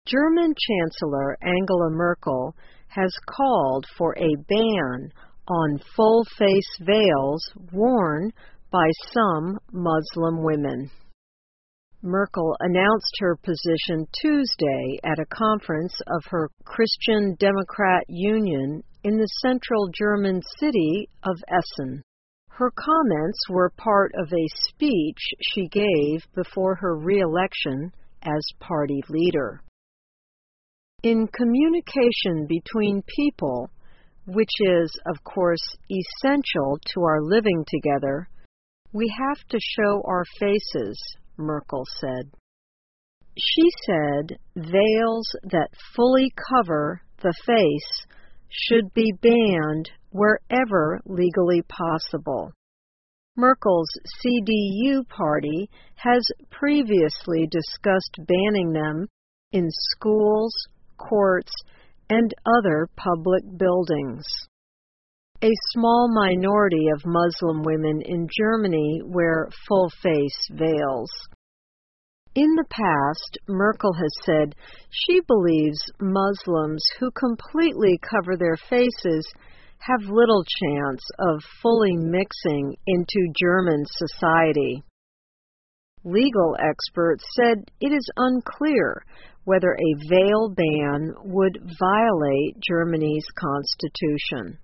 German Chancellor Angela Merkel has called for a ban on full-face veils worn by some Muslim women. Merkel announced her position Tuesday at a conference of her Christian Democrat Union in the central German city of Essen. Her comments were part of a speech she gave before her re-election as party leader. In communication between people, which is, of course, essential to our living together, we have to show our faces, Merkel said. She said veils that fully cover the face should be banned wherever legally possible. Merkel's CDU party has previously discussed banning them in schools, courts, and other public buildings. A small minority of Muslim women in Germany wear full-face veils. In the past, Merkel has said she believes Muslims who completely cover their faces have little chance of fully mixing into German society. Legal experts said it is unclear whether a veil ban would violate Germany's constitution.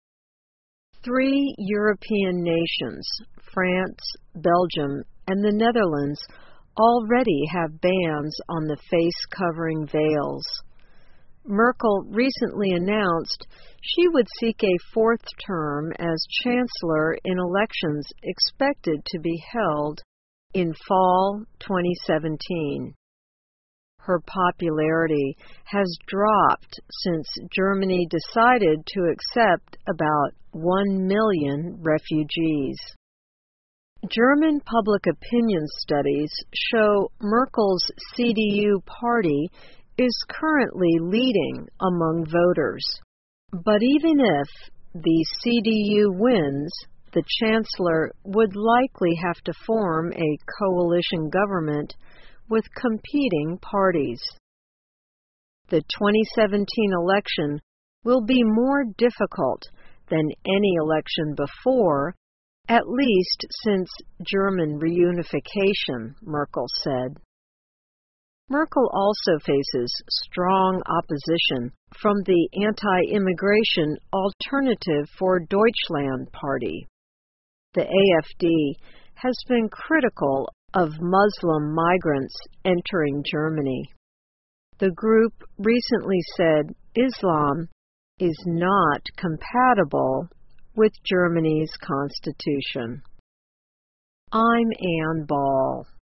3 European nations, France, Belgium, and the Netherlands, already have bans on the face-covering veils. Merkel recently announced she would seek a 4th term as chancellor in elections expected to be held in fall 2017. Her popularity has dropped since Germany decided to accept about 1 million refugees. German public opinion studies show Merkel's CDU party is currently leading among voters. But even if the CDU wins, the chancellor would likely have to form a coalition government with competing parties. The 2017 election will be more difficult than any election before, at least since German reunification, Merkel said. Merkel also faces strong opposition from the anti-immigration Alternative for Deutschland party. The AfD has been critical of Muslim migrants entering Germany. The group recently said Islam is not compatible with Germany's constitution. I'm Ann Ball.